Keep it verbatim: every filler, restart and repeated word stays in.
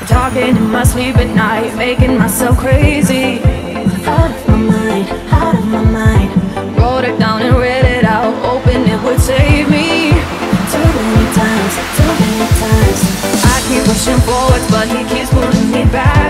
Talking in my sleep at night, making myself crazy. Out of my mind, out of my mind. Wrote it down and read it out, hoping it would save me. Too many times, too many times. I keep pushing forwards, but he keeps pulling me back.